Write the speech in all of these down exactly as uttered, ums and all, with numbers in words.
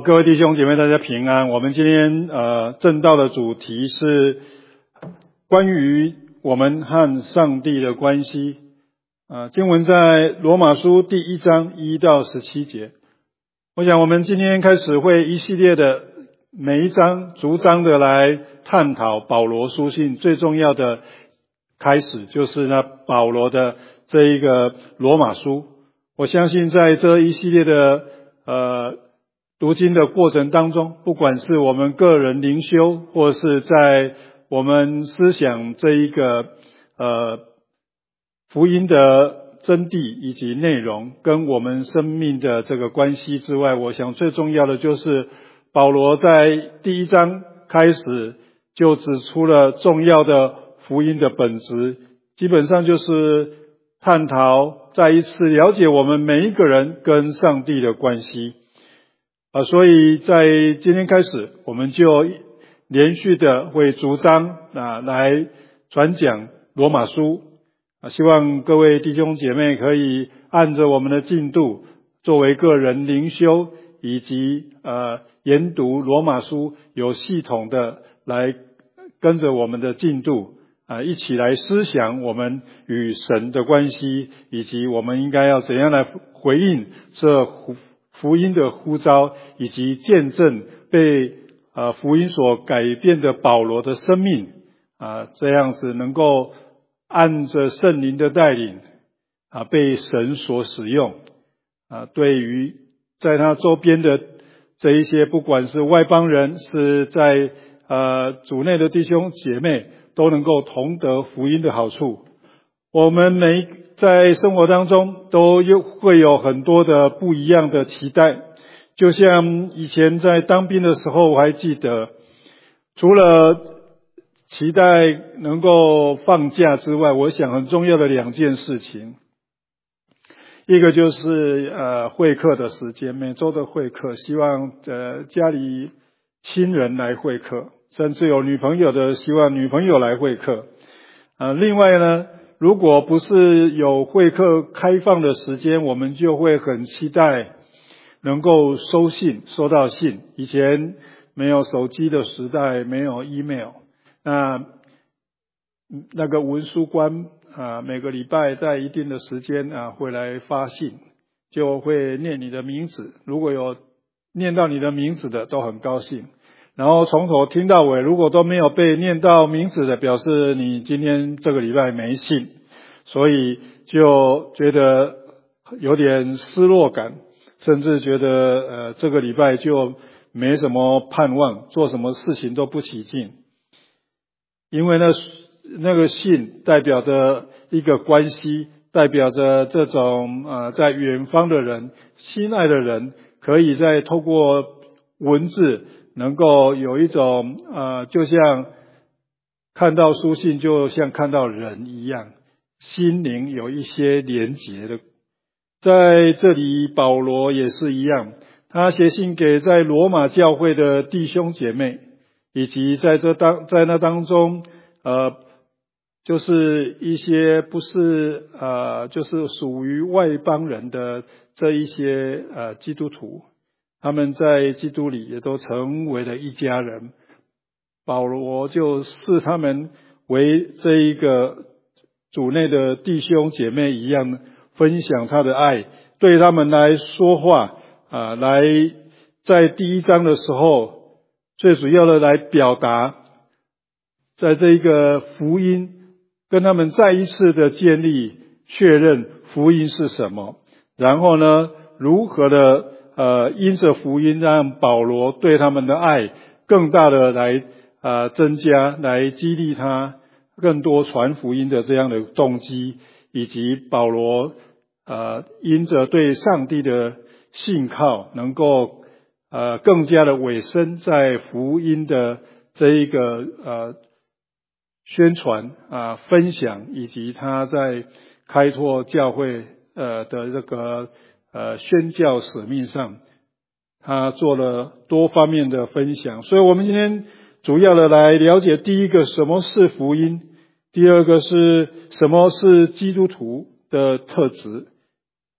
各位弟兄姐妹，大家平安。我们今天呃正道的主题是关于我们和上帝的关系。呃，经文在罗马书第一章一到十七节。我想我们今天开始会一系列的每一章逐章的来探讨保罗书信最重要的开始，就是呢保罗的这一个罗马书。我相信在这一系列的呃读经的过程当中，不管是我们个人灵修，或是在我们思想这一个呃福音的真谛以及内容跟我们生命的这个关系之外，我想最重要的就是保罗在第一章开始就指出了重要的福音的本质，基本上就是探讨再一次了解我们每一个人跟上帝的关系。啊，所以在今天开始，我们就连续的会逐章啊来传讲罗马书啊，希望各位弟兄姐妹可以按着我们的进度，作为个人灵修以及呃研读罗马书，有系统的来跟着我们的进度啊，一起来思想我们与神的关系，以及我们应该要怎样来回应这福音的呼召，以及见证被呃福音所改变的保罗的生命啊，这样子能够按着圣灵的带领啊，被神所使用啊，对于在他周边的这一些，不管是外邦人，是在呃主内的弟兄姐妹，都能够同得福音的好处。我们每在生活当中都有会有很多的不一样的期待，就像以前在当兵的时候，我还记得，除了期待能够放假之外，我想很重要的两件事情，一个就是呃会客的时间，每周的会客，希望呃家里亲人来会客，甚至有女朋友的希望女朋友来会客。呃另外呢，如果不是有会客开放的时间，我们就会很期待能够收信，收到信。以前没有手机的时代，没有 email， 那那个文书官啊，每个礼拜在一定的时间啊会来发信，就会念你的名字，如果有念到你的名字的都很高兴，然后从头听到尾，如果都没有被念到名字的，表示你今天这个礼拜没信，所以就觉得有点失落感，甚至觉得呃这个礼拜就没什么盼望，做什么事情都不起劲。因为呢那个信代表着一个关系，代表着这种呃在远方的人，心爱的人，可以在透过文字能够有一种呃就像看到书信就像看到人一样，心灵有一些连结的。在这里保罗也是一样，他写信给在罗马教会的弟兄姐妹，以及在这当在那当中呃就是一些不是呃就是属于外邦人的这一些呃基督徒，他们在基督里也都成为了一家人。保罗就视他们为这一个主内的弟兄姐妹一样，分享他的爱，对他们来说话啊、呃，来在第一章的时候，最主要的来表达，在这一个福音跟他们再一次的建立确认福音是什么，然后呢如何的呃因着福音让保罗对他们的爱更大的来呃增加，来激励他更多传福音的这样的动机，以及保罗呃因着对上帝的信靠，能够呃更加的委身在福音的这一个呃宣传啊、分享，以及他在开拓教会呃的这个呃宣教使命上，他做了多方面的分享。所以我们今天主要的来了解，第一个什么是福音，第二个是什么是基督徒的特质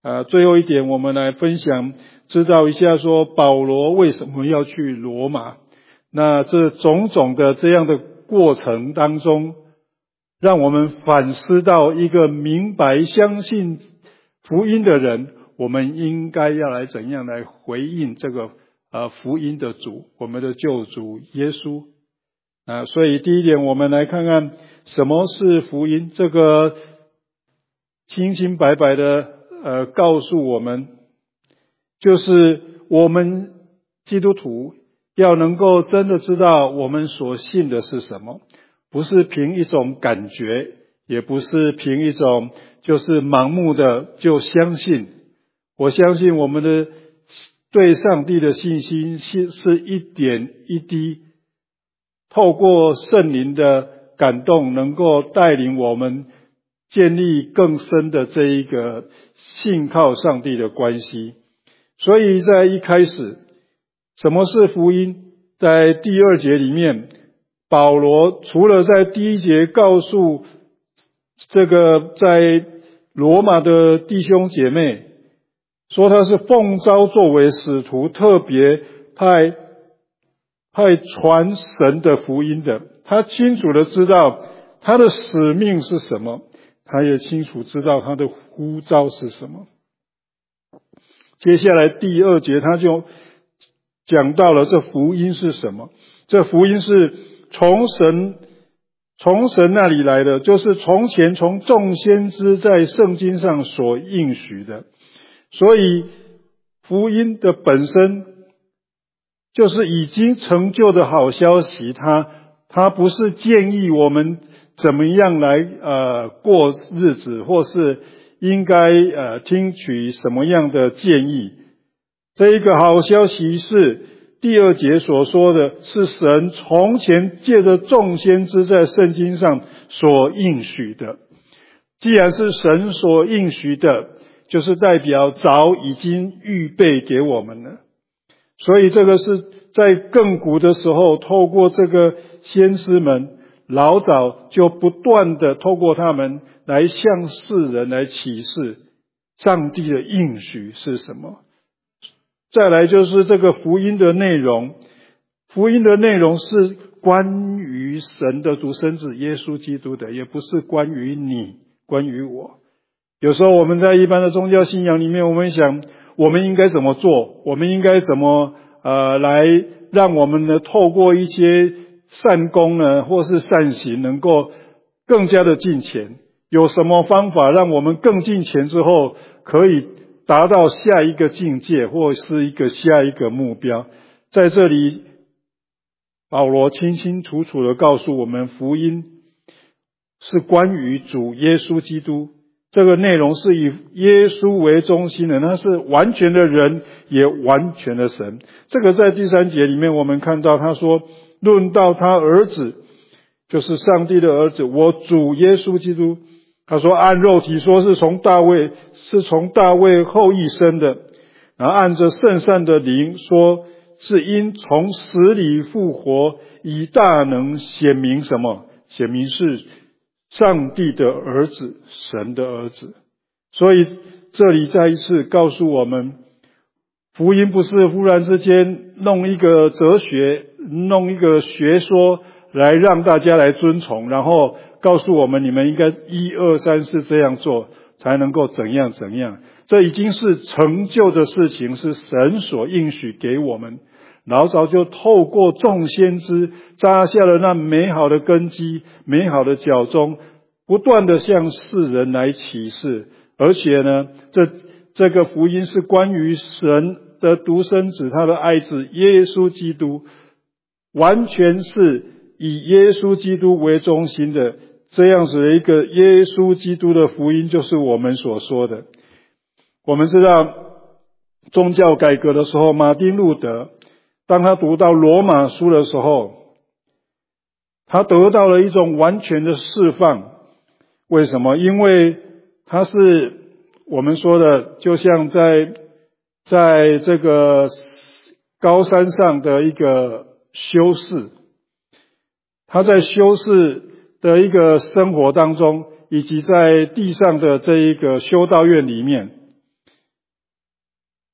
呃，最后一点我们来分享，知道一下说保罗为什么要去罗马。那这种种的这样的过程当中，让我们反思到一个明白相信福音的人，我们应该要来怎样来回应这个呃福音的主，我们的救主耶稣。啊，所以第一点我们来看看什么是福音，这个清清白白的呃告诉我们，就是我们基督徒要能够真的知道我们所信的是什么，不是凭一种感觉，也不是凭一种就是盲目的就相信。我相信我们的对上帝的信心是是一点一滴透过圣灵的感动，能够带领我们建立更深的这一个信靠上帝的关系。所以在一开始，什么是福音？在第二节里面，保罗除了在第一节告诉这个在罗马的弟兄姐妹，说他是奉召作为使徒，特别派派传神的福音的，他清楚的知道他的使命是什么，他也清楚知道他的呼召是什么。接下来第二节他就讲到了这福音是什么。这福音是从神从神那里来的，就是从前从众先知在圣经上所应许的。所以福音的本身就是已经成就的好消息，它它不是建议我们怎么样来呃过日子，或是应该呃听取什么样的建议。这一个好消息是第二节所说的，是神从前借着众先知在圣经上所应许的。既然是神所应许的，就是代表早已经预备给我们了。所以这个是在亘古的时候，透过这个先知们，老早就不断的透过他们来向世人来启示上帝的应许是什么。再来就是这个福音的内容，福音的内容是关于神的独生子耶稣基督的，也不是关于你，关于我。有时候我们在一般的宗教信仰里面，我们想我们应该怎么做，我们应该怎么呃来让我们呢透过一些善功呢或是善行能够更加的进前，有什么方法让我们更进前之后可以达到下一个境界或是一个下一个目标。在这里保罗清清楚楚的告诉我们，福音是关于主耶稣基督，这个内容是以耶稣为中心的，他是完全的人也完全的神。这个在第三节里面我们看到他说，论到他儿子，就是上帝的儿子，我主耶稣基督，他说按肉体说是从大卫是从大卫后裔生的，然后按着圣善的灵说是因从死里复活，以大能显明什么？显明是上帝的儿子，神的儿子。所以这里再一次告诉我们，福音不是忽然之间弄一个哲学，弄一个学说来让大家来遵从，然后告诉我们你们应该一二三四这样做才能够怎样怎样。这已经是成就的事情，是神所应许给我们，老早就透过众先知扎下了那美好的根基，美好的脚踪，不断的向世人来启示。而且呢，这这个福音是关于神的独生子，他的爱子耶稣基督，完全是以耶稣基督为中心的，这样子的一个耶稣基督的福音，就是我们所说的。我们知道宗教改革的时候，马丁路德当他读到罗马书的时候，他得到了一种完全的释放。为什么？因为他是我们说的，就像在在这个高山上的一个修士，他在修士的一个生活当中，以及在地上的这一个修道院里面，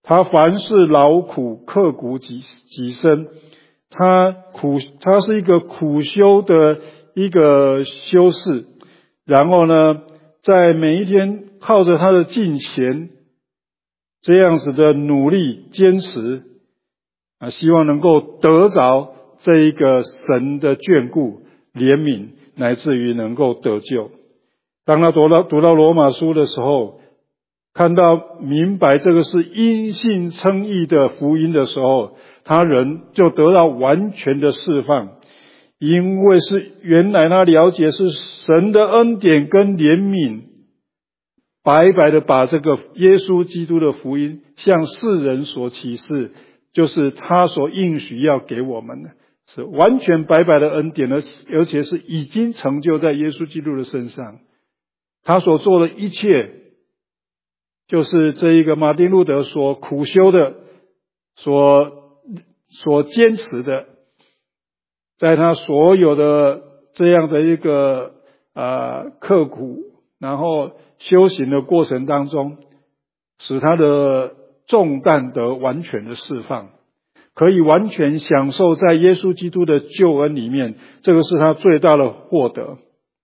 他凡事劳苦，刻苦己己身，他苦，他是一个苦修的一个修士。然后呢，在每一天靠着他的敬虔，这样子的努力坚持啊，希望能够得着这一个神的眷顾、怜悯，乃至于能够得救。当他读到读到罗马书的时候，看到明白这个是因信称义的福音的时候，他人就得到完全的释放，因为是原来他了解是神的恩典跟怜悯，白白的把这个耶稣基督的福音向世人所启示，就是他所应许要给我们的，是完全白白的恩典，而且是已经成就在耶稣基督的身上。他所做的一切，就是这一个马丁路德所苦修的，所所坚持的，在他所有的这样的一个呃刻苦，然后修行的过程当中，使他的重担得完全的释放，可以完全享受在耶稣基督的救恩里面，这个是他最大的获得。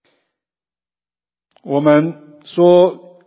我们说，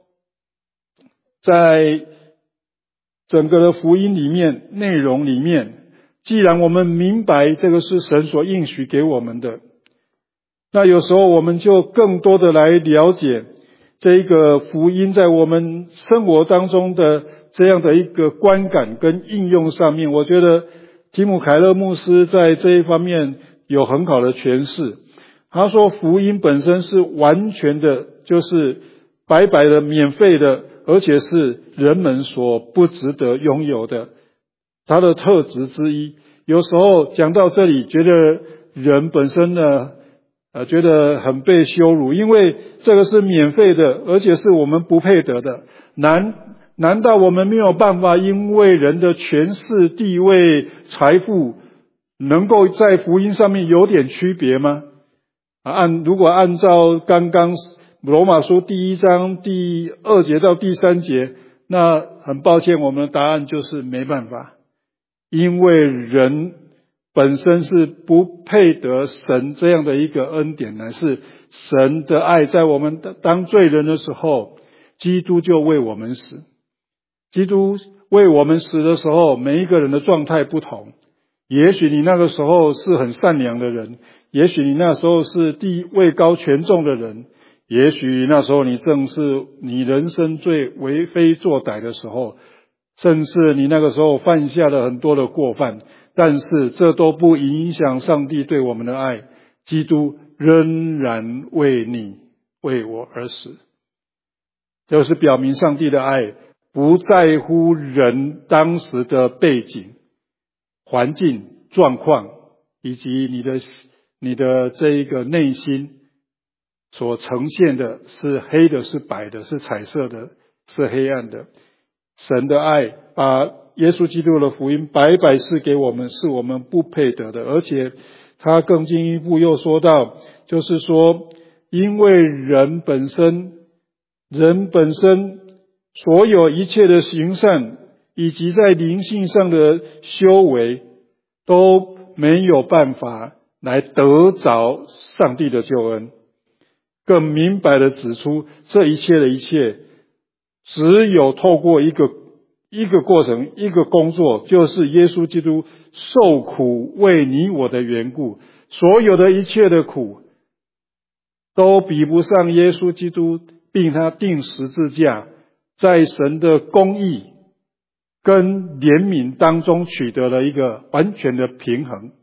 在整个的福音里面，内容里面，既然我们明白这个是神所应许给我们的，那有时候我们就更多的来了解这一个福音在我们生活当中的这样的一个观感跟应用上面。我觉得提姆凯勒牧师在这一方面有很好的诠释。他说福音本身是完全的，就是白白的免费的，而且是人们所不值得拥有的，它的特质之一。有时候讲到这里，觉得人本身呢呃，觉得很被羞辱，因为这个是免费的，而且是我们不配得的。难难道我们没有办法因为人的权势、地位、财富能够在福音上面有点区别吗？按如果按照刚刚罗马书第一章第二节到第三节，那很抱歉，我们的答案就是没办法，因为人本身是不配得神这样的一个恩典，乃是神的爱，在我们当罪人的时候，基督就为我们死。基督为我们死的时候，每一个人的状态不同。也许你那个时候是很善良的人，也许你那时候是地位高权重的人，也许那时候你正是你人生最为非作歹的时候，甚至你那个时候犯下了很多的过犯，但是这都不影响上帝对我们的爱。基督仍然为你为我而死，就是表明上帝的爱不在乎人当时的背景、环境、状况，以及你的你的这一个内心所呈现的是黑的，是白的，是彩色的，是黑暗的。神的爱把耶稣基督的福音白白赐给我们，是我们不配得的。而且他更进一步又说到，就是说因为人本身人本身所有一切的行善，以及在灵性上的修为，都没有办法来得着上帝的救恩。更明白地指出，这一切的一切只有透过一个一个过程，一个工作，就是耶稣基督受苦为你我的缘故。所有的一切的苦都比不上耶稣基督并他钉十字架在神的公义跟怜悯当中取得了一个完全的平衡。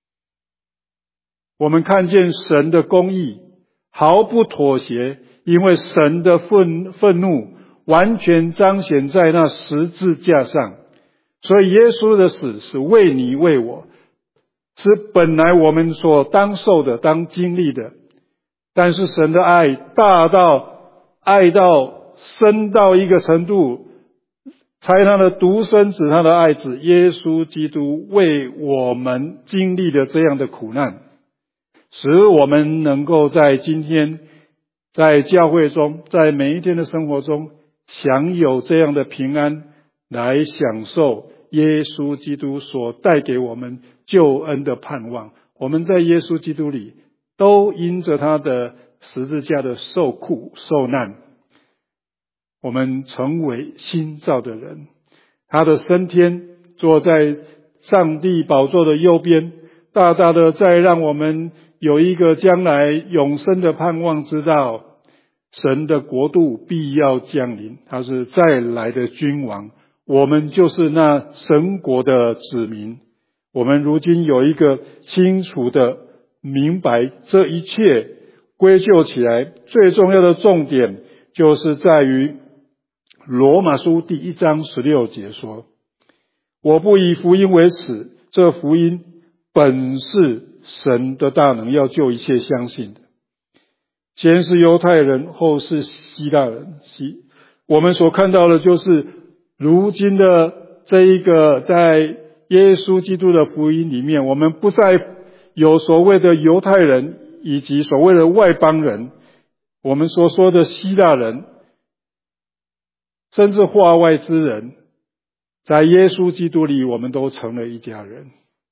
我们看见神的公义毫不妥协，因为神的愤愤怒完全彰显在那十字架上。所以耶稣的死是为你为我，是本来我们所当受的、当经历的。但是神的爱大到爱到深到一个程度，差他的独生子，他的爱子耶稣基督为我们经历了这样的苦难，使我们能够在今天在教会中，在每一天的生活中享有这样的平安， 来享受耶稣基督所带给我们救恩的盼望。我们在耶稣基督里都因着他的十字架的受苦受难，我们成为新造的人。他的升天，坐在上帝宝座的右边，大大的再让我们有一个将来永生的盼望，知道神的国度必要降临，他是再来的君王，我们就是那神国的子民。我们如今有一个清楚的明白，这一切归咎起来最重要的重点，就是在于罗马书第一章十六节说，我不以福音为耻，这福音本是神的大能，要救一切相信的。先是犹太人，后是希腊人。我们所看到的就是如今的这一个在耶稣基督的福音里面，我们不再有所谓的犹太人以及所谓的外邦人，我们所说的希腊人甚至化外之人，在耶稣基督里我们都成了一家人。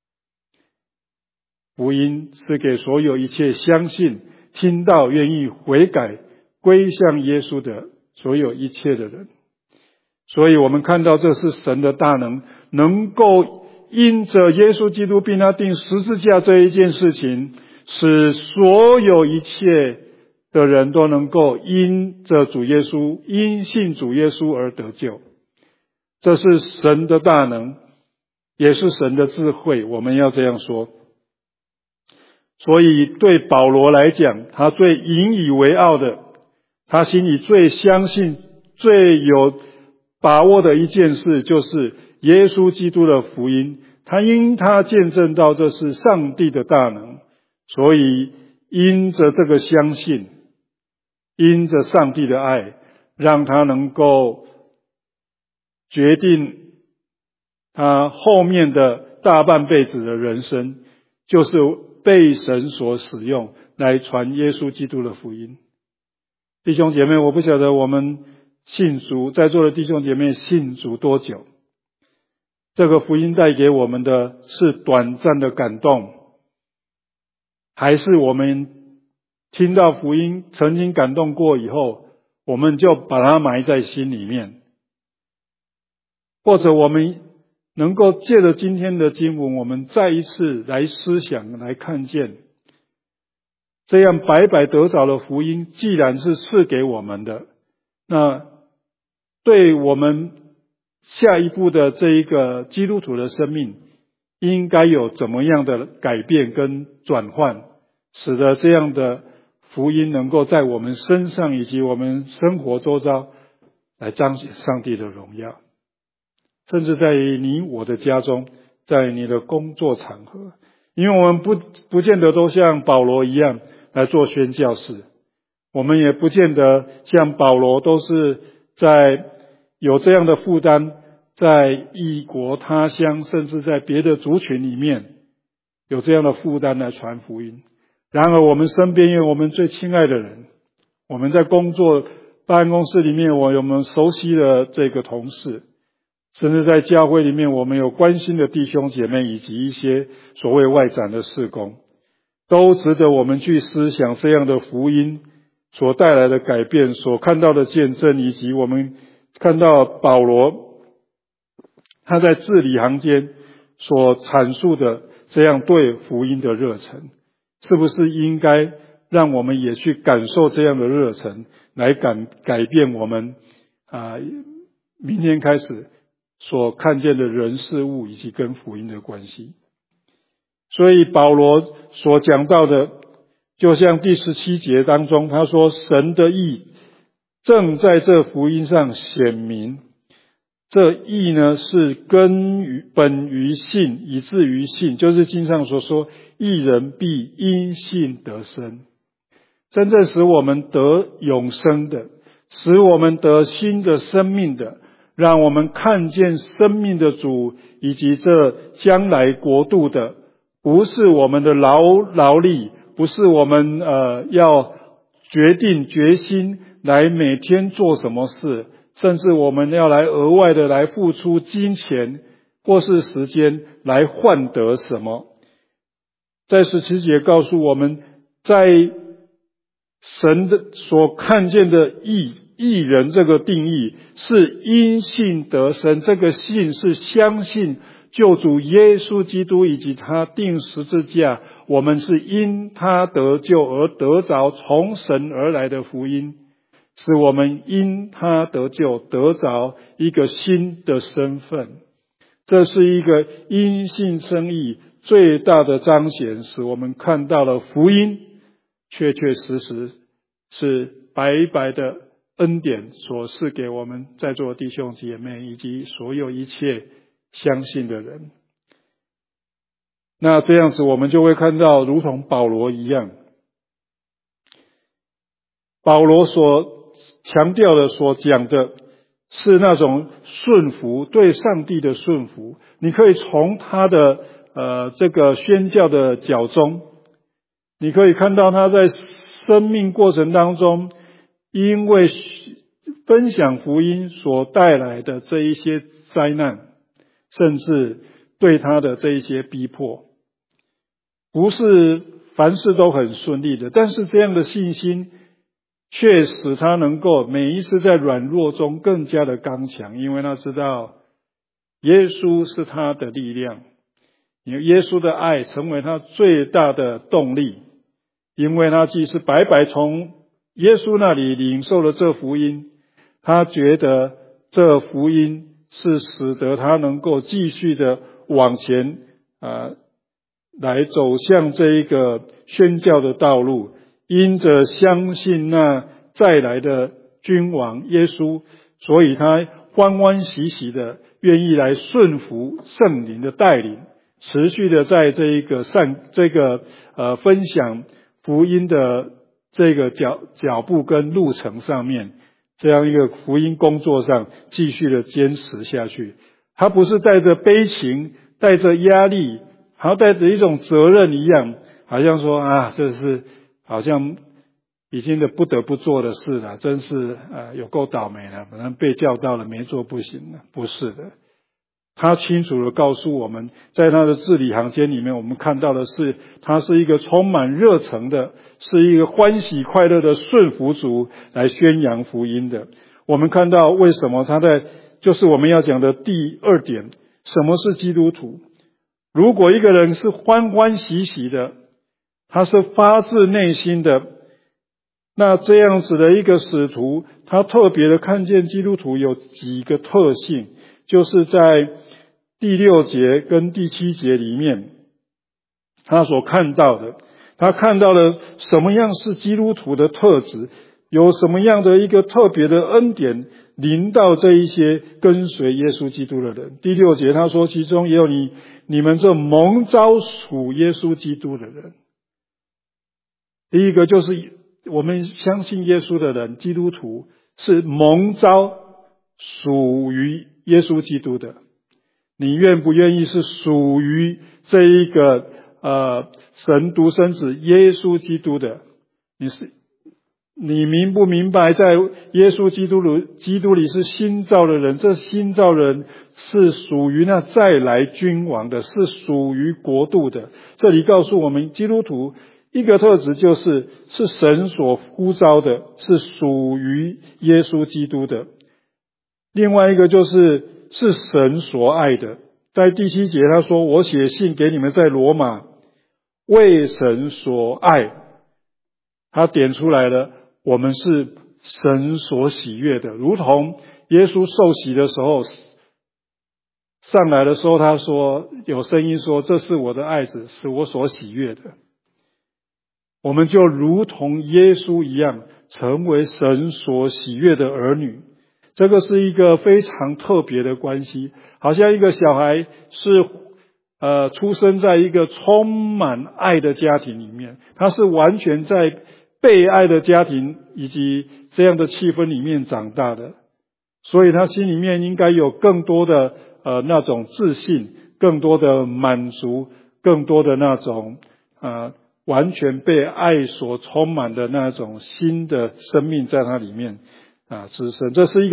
福音是给所有一切相信听到愿意悔改归向耶稣的所有一切的人。所以我们看到这是神的大能，能够因着耶稣基督并他钉十字架这一件事情，使所有一切的人都能够因着主耶稣，因信主耶稣而得救。这是神的大能，也是神的智慧，我们要这样说。所以对保罗来讲，他最引以为傲的，他心里最相信最有把握的一件事，就是耶稣基督的福音。他因他见证到这是上帝的大能，所以因着这个相信，因着上帝的爱，让他能够决定他后面的大半辈子的人生，就是被神所使用来传耶稣基督的福音。弟兄姐妹，我不晓得我们信主，在座的弟兄姐妹信主多久？这个福音带给我们的是短暂的感动，还是我们听到福音曾经感动过以后，我们就把它埋在心里面？或者我们能够借着今天的经文，我们再一次来思想，来看见这样白白得着的福音，既然是赐给我们的，那对我们下一步的这一个基督徒的生命应该有怎么样的改变跟转换，使得这样的福音能够在我们身上以及我们生活周遭来彰显上帝的荣耀，甚至在你我的家中，在你的工作场合。因为我们不不见得都像保罗一样来做宣教士，我们也不见得像保罗都是在有这样的负担，在异国他乡甚至在别的族群里面有这样的负担来传福音。然而我们身边有我们最亲爱的人，我们在工作办公室里面我有我们熟悉的这个同事，甚至在教会里面我们有关心的弟兄姐妹，以及一些所谓外展的事工，都值得我们去思想这样的福音所带来的改变，所看到的见证，以及我们看到保罗他在字里行间所阐述的这样对福音的热忱，是不是应该让我们也去感受这样的热忱，来改改变我们啊、呃、明天开始所看见的人事物以及跟福音的关系。所以保罗所讲到的，就像第十七节当中他说，神的义正在这福音上显明。这义呢，是根于本于信，以至于信，就是经上所说义人必因信得生。真正使我们得永生的，使我们得新的生命的，让我们看见生命的主以及这将来国度的，不是我们的劳劳力，不是我们呃要决定决心来每天做什么事， 甚至我们要来额外的来付出金钱或是时间来换得什么。在十七节告诉我们，在神的所看见的义义人这个定义是因信得生，这个信是相信救主耶稣基督以及他钉十字架，我们是因他得救而得着从神而来的福音，使我们因他得救得着一个新的身份。这是一个因信称义最大的彰显，使我们看到了福音确确实实是白白的恩典所赐给我们在座的弟兄姐妹以及所有一切相信的人。那这样子我们就会看到如同保罗一样，保罗所强调的所讲的是那种顺服，对上帝的顺服。你可以从他的呃这个宣教的脚中，你可以看到他在生命过程当中，因为分享福音所带来的这一些灾难，甚至对他的这一些逼迫，不是凡事都很顺利的，但是这样的信心却使他能够每一次在软弱中更加的刚强，因为他知道耶稣是他的力量，因为耶稣的爱成为他最大的动力，因为他既是白白从耶稣那里领受了这福音，他觉得这福音是使得他能够继续的往前呃来走向这一个宣教的道路，因着相信那再来的君王耶稣，所以他欢欢喜喜的愿意来顺服圣灵的带领，持续的在这一个善这个呃分享福音的这个脚脚步跟路程上面，这样一个福音工作上继续的坚持下去。他不是带着悲情带着压力，好像带着一种责任一样，好像说啊这是好像已经的不得不做的事了，真是呃有够倒霉了，反正被叫到了没做不行了。不是的，他清楚地告诉我们，在他的字里行间里面，我们看到的是他是一个充满热诚的，是一个欢喜快乐的顺服主来宣扬福音的。我们看到为什么他在就是我们要讲的第二点，什么是基督徒？如果一个人是欢欢喜喜的，他是发自内心的，那这样子的一个使徒，他特别的看见基督徒有几个特性，就是在第六节跟第七节里面他所看到的，他看到了什么样是基督徒的特质，有什么样的一个特别的恩典临到这一些跟随耶稣基督的人。第六节他说，其中也有你你们这蒙召属耶稣基督的人。第一个就是我们相信耶稣的人，基督徒是蒙召属于耶稣基督的。你愿不愿意是属于这一个呃神独生子耶稣基督的？你是你明不明白，在耶稣基督里基督里是新造的人，这新造人是属于那再来君王的，是属于国度的。这里告诉我们，基督徒一个特质就是是神所呼召的，是属于耶稣基督的。另外一个就是是神所爱的。在第七节他说，我写信给你们在罗马为神所爱，他点出来了，我们是神所喜悦的。如同耶稣受洗的时候上来的时候，他说有声音说，这是我的爱子，是我所喜悦的。我们就如同耶稣一样，成为神所喜悦的儿女。这个是一个非常特别的关系，好像一个小孩是呃出生在一个充满爱的家庭里面，他是完全在被爱的家庭以及这样的气氛里面长大的，所以他心里面应该有更多的呃那种自信，更多的满足，更多的那种呃完全被爱所充满的那种新的生命在他里面啊滋生。这是一个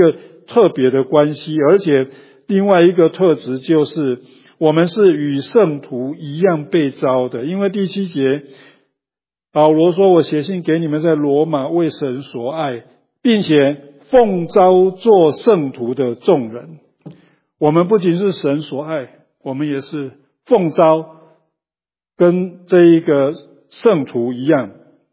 特别的关系，而且另外一个特质就是我们是与圣徒一样被召的。因为第七节保罗说，我写信给你们在罗马为神所爱，并且奉召做圣徒的众人。我们不仅是神所爱，我们也是奉召跟这一个圣徒一样，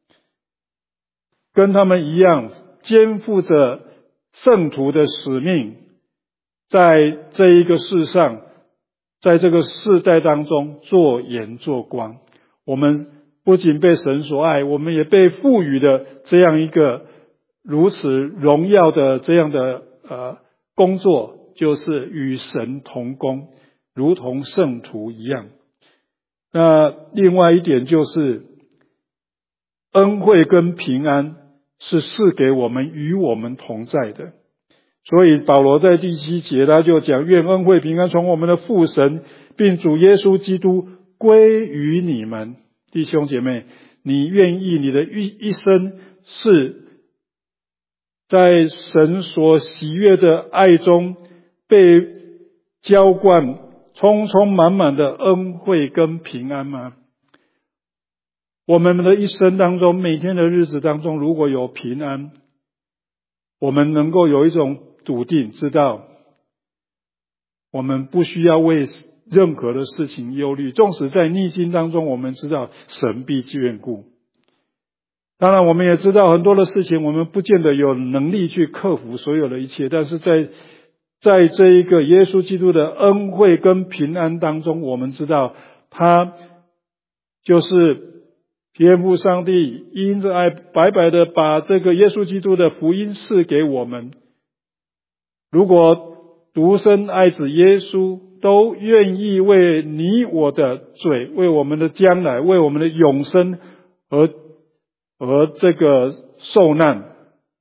跟他们一样肩负着圣徒的使命，在这一个世上，在这个世代当中做盐做光。我们不仅被神所爱，我们也被赋予了这样一个如此荣耀的这样的呃工作，就是与神同工，如同圣徒一样。那另外一点就是恩惠跟平安是赐给我们与我们同在的。所以保罗在第七节他就讲，愿恩惠平安从我们的父神并主耶稣基督归于你们。弟兄姐妹，你愿意你的一一生是在神所喜悦的爱中被浇灌充充满满的恩惠跟平安吗？我们的一生当中，每天的日子当中，如果有平安，我们能够有一种笃定，知道我们不需要为任何的事情忧虑，纵使在逆境当中，我们知道神必眷顾。当然我们也知道很多的事情我们不见得有能力去克服所有的一切，但是在在这一个耶稣基督的恩惠跟平安当中，我们知道他就是天父上帝因着爱白白的把这个耶稣基督的福音赐给我们。如果独生爱子耶稣都愿意为你我的罪，为我们的将来，为我们的永生而而这个受难，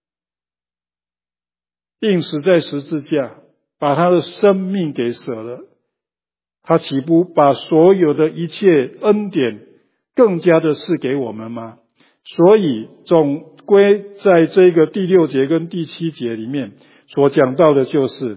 钉死在十字架，把他的生命给舍了，他岂不把所有的一切恩典更加的赐给我们吗？所以总归在这个第六节跟第七节里面所讲到的就是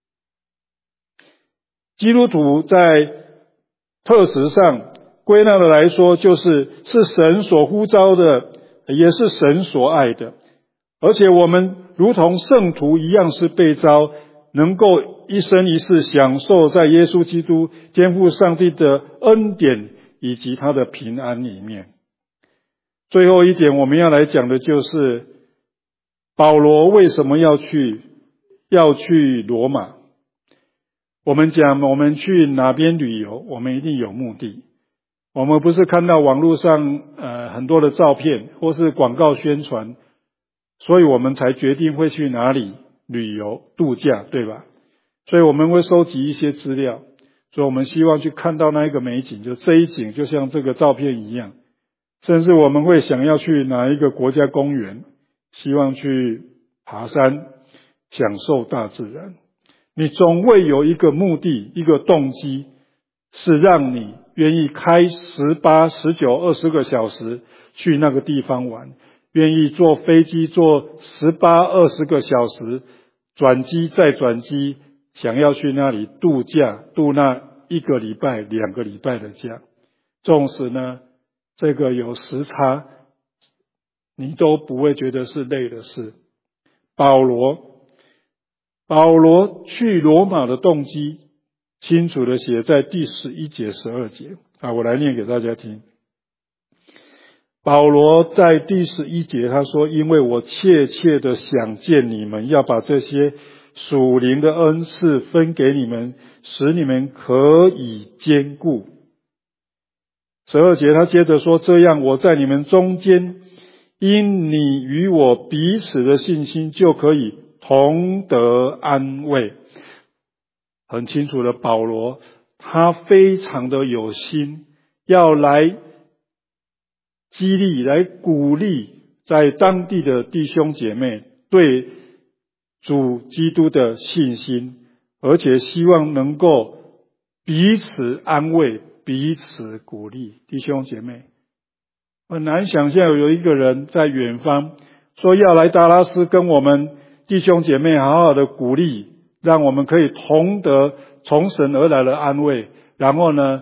基督徒在特质上归纳的来说，就是是神所呼召的，也是神所爱的，而且我们如同圣徒一样是被召，能够一生一世享受在耶稣基督天父上帝的恩典以及他的平安里面。最后一点我们要来讲的就是保罗为什么要去要去罗马。我们讲我们去哪边旅游，我们一定有目的。我们不是看到网络上呃很多的照片或是广告宣传，所以我们才决定会去哪里旅游度假，对吧？所以我们会收集一些资料，所以我们希望去看到那一个美景，就这一景就像这个照片一样。甚至我们会想要去哪一个国家公园，希望去爬山，享受大自然。你总会有一个目的，一个动机，是让你愿意开十八、十九、二十个小时去那个地方玩，愿意坐飞机坐十八、二十个小时，转机再转机，想要去那里度假，度那一个礼拜、两个礼拜的假。纵使呢，这个有时差，你都不会觉得是累的事。保罗保罗去罗马的动机清楚的写在第十一节、十二节啊，我来念给大家听。保罗在第十一节他说，因为我切切的想见你们，要把这些属灵的恩赐分给你们，使你们可以坚固。十二节他接着说，这样我在你们中间，因你与我彼此的信心，就可以同得安慰。很清楚的，保罗他非常的有心要来激励、来鼓励在当地的弟兄姐妹对主基督的信心，而且希望能够彼此安慰、彼此鼓励。弟兄姐妹，很难想象有一个人在远方说要来达拉斯跟我们弟兄姐妹好好的鼓励，让我们可以同得从神而来的安慰，然后呢，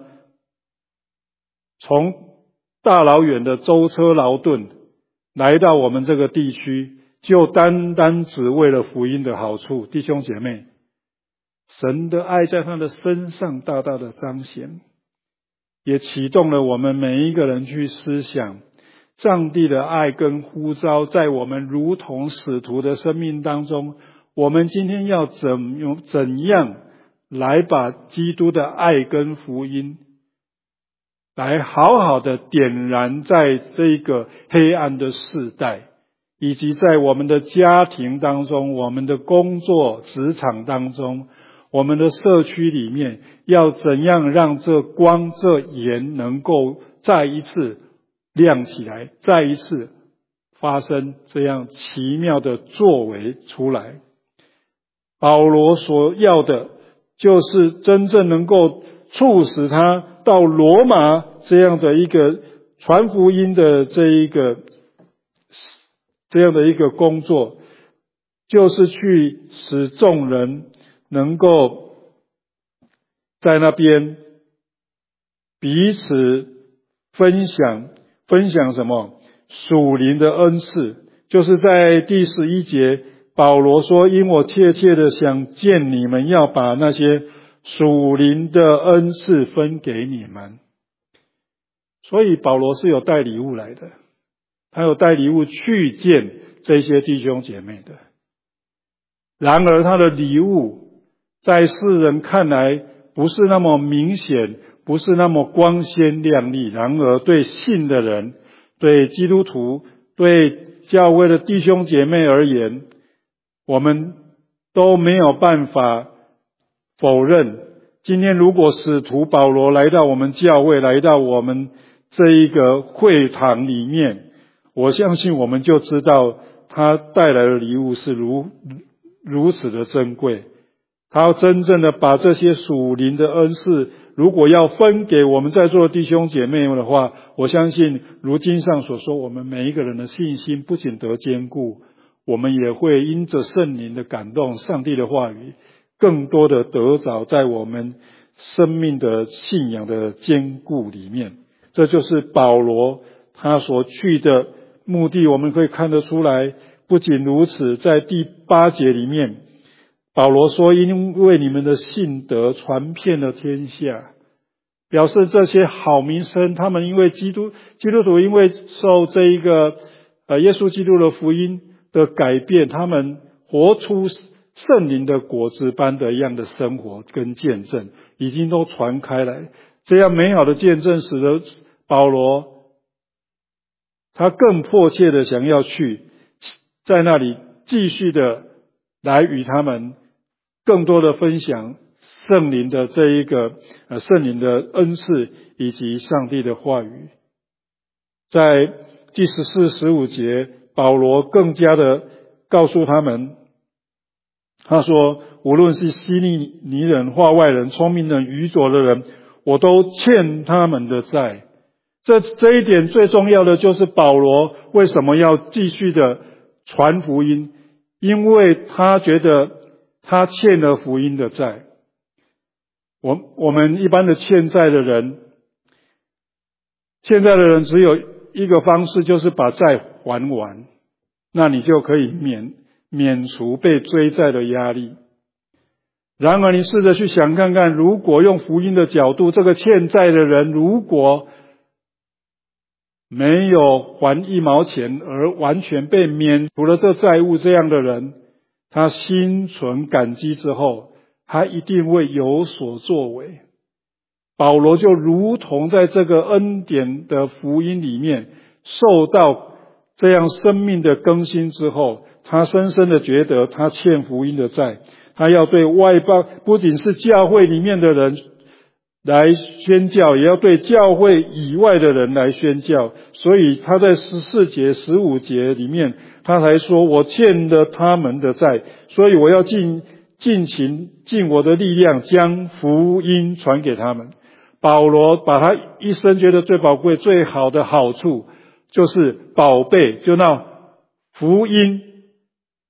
从大老远的舟车劳顿来到我们这个地区，就单单只为了福音的好处。弟兄姐妹，神的爱在他的身上大大的彰显，也启动了我们每一个人去思想上帝的爱跟呼召，在我们如同使徒的生命当中，我们今天要怎怎样来把基督的爱跟福音来好好的点燃在这个黑暗的世代，以及在我们的家庭当中，我们的工作职场当中，我们的社区里面，要怎样让这光这盐能够再一次亮起来，再一次发生这样奇妙的作为出来。保罗所要的就是真正能够促使他到罗马这样的一个传福音的这一个这样的一个工作，就是去使众人能够在那边彼此分享分享什么？属灵的恩赐。就是在第十一节，保罗说，因我切切的想见你们，要把那些属灵的恩赐分给你们。所以保罗是有带礼物来的，他有带礼物去见这些弟兄姐妹的。然而他的礼物在世人看来不是那么明显，不是那么光鲜亮丽，然而对信的人，对基督徒，对教会的弟兄姐妹而言，我们都没有办法否认。今天如果使徒保罗来到我们教会，来到我们这一个会堂里面，我相信我们就知道他带来的礼物是如如此的珍贵。他真正的把这些属灵的恩赐，如果要分给我们在座的弟兄姐妹们的话，我相信如经上所说，我们每一个人的信心不仅得坚固，我们也会因着圣灵的感动，上帝的话语，更多的得着在我们生命的信仰的坚固里面。这就是保罗他所去的目的，我们可以看得出来。不仅如此，在第八节里面，保罗说，因为你们的信德传遍了天下，表示这些好名声，他们因为基督基督徒因为受这一个呃耶稣基督的福音的改变，他们活出圣灵的果子般的一样的生活跟见证，已经都传开来。这样美好的见证使得保罗他更迫切的想要去在那里继续的来与他们更多的分享圣灵的这一个呃圣灵的恩赐以及上帝的话语。在第十四、十五节，保罗更加的告诉他们，他说，无论是希利尼人、化外人、聪明人、愚拙的人，我都欠他们的债。这这一点最重要的就是保罗为什么要继续的传福音，因为他觉得他欠了福音的债。我我们一般的欠债的人，欠债的人只有一个方式，就是把债还完，那你就可以免免除被追债的压力。然而你试着去想看看，如果用福音的角度，这个欠债的人如果没有还一毛钱而完全被免除了这债务，这样的人，他心存感激之后，他一定会有所作为。保罗就如同在这个恩典的福音里面受到这样生命的更新之后，他深深的觉得他欠福音的债，他要对外邦，不仅是教会里面的人来宣教，也要对教会以外的人来宣教。所以他在十四节、十五节里面，他才说，我欠了他们的债，所以我要尽尽情尽我的力量将福音传给他们。保罗把他一生觉得最宝贵最好的好处，就是宝贝，就那福音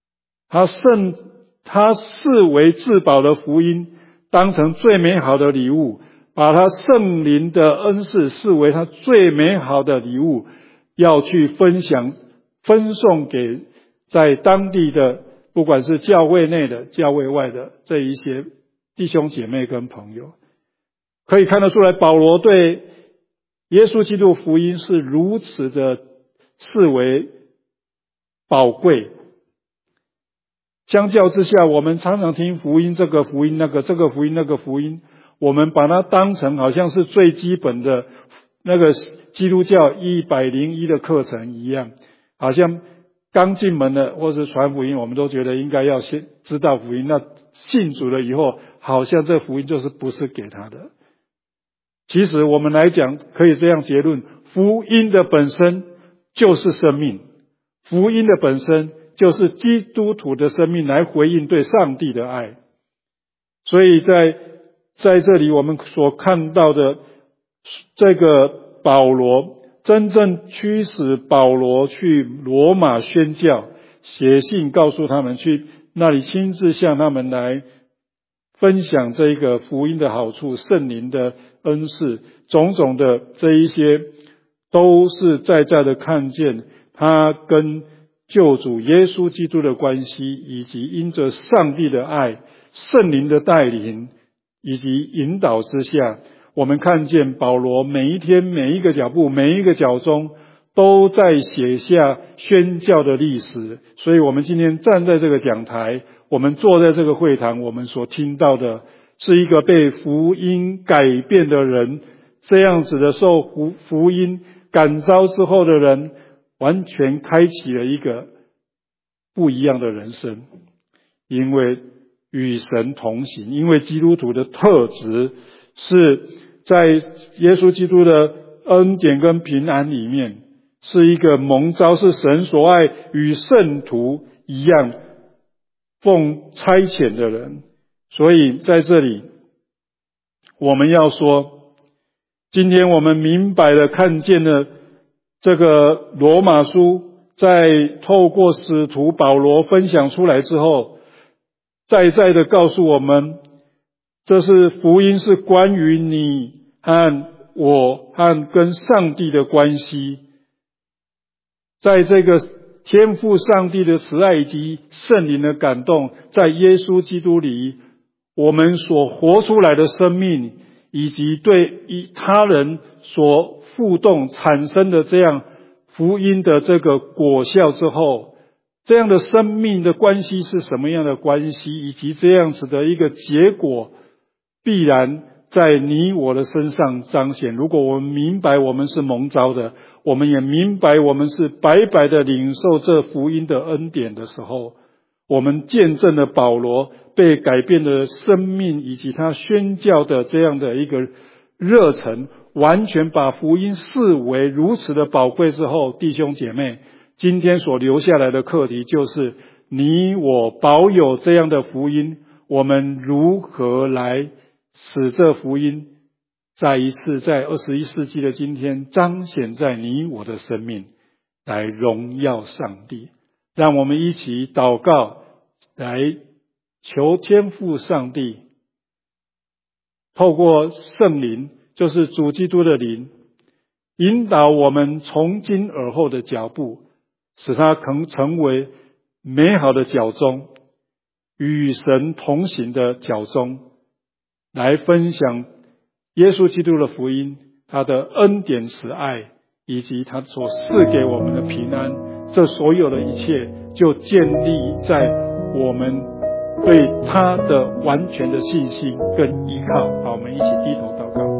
他圣他视为至宝的福音，当成最美好的礼物，把他圣灵的恩赐视为他最美好的礼物，要去分享分送给在当地的不管是教会内的教会外的这一些弟兄姐妹跟朋友。可以看得出来，保罗对耶稣基督福音是如此的视为宝贵。相较之下，我们常常听福音这个福音那个这个福音那个福音，我们把它当成好像是最基本的那个基督教一百零一的课程一样，好像刚进门的或是传福音，我们都觉得应该要先知道福音，那信主了以后，好像这福音就是不是给他的。其实我们来讲，可以这样结论，福音的本身就是生命，福音的本身就是基督徒的生命来回应对上帝的爱。所以在在这里我们所看到的这个保罗，真正驱使保罗去罗马宣教，写信告诉他们，去那里亲自向他们来分享这个福音的好处，圣灵的恩赐，种种的这一些，都是在在的看见他跟救主耶稣基督的关系，以及因着上帝的爱、圣灵的带领以及引导之下，我们看见保罗每一天每一个脚步每一个脚踪都在写下宣教的历史。所以我们今天站在这个讲台，我们坐在这个会堂，我们所听到的是一个被福音改变的人，这样子的受福福音感召之后的人，完全开启了一个不一样的人生。因为与神同行，因为基督徒的特质是在耶稣基督的恩典跟平安里面，是一个蒙召，是神所爱，与圣徒一样奉差遣的人。所以在这里我们要说，今天我们明白了看见了这个罗马书在透过使徒保罗分享出来之后，再再的告诉我们，这是福音，是关于你和我和跟上帝的关系。在这个天父上帝的慈爱以及圣灵的感动，在耶稣基督里，我们所活出来的生命，以及对他人所互动产生的这样福音的这个果效之后，这样的生命的关系是什么样的关系，以及这样子的一个结果必然在你我的身上彰显。如果我们明白我们是蒙召的，我们也明白我们是白白的领受这福音的恩典的时候，我们见证了保罗被改变的生命，以及他宣教的这样的一个热忱，完全把福音视为如此的宝贵之后，弟兄姐妹，今天所留下来的课题就是你我保有这样的福音，我们如何来使这福音再一次在二十一世纪的今天彰显在你我的生命，来荣耀上帝。让我们一起祷告，来求天父上帝透过圣灵，就是主基督的灵，引导我们从今而后的脚步，使它能成为美好的脚踪，与神同行的脚踪，来分享耶稣基督的福音，他的恩典慈爱，以及他所赐给我们的平安，这所有的一切就建立在我们对他的完全的信心跟依靠。好，我们一起低头祷告。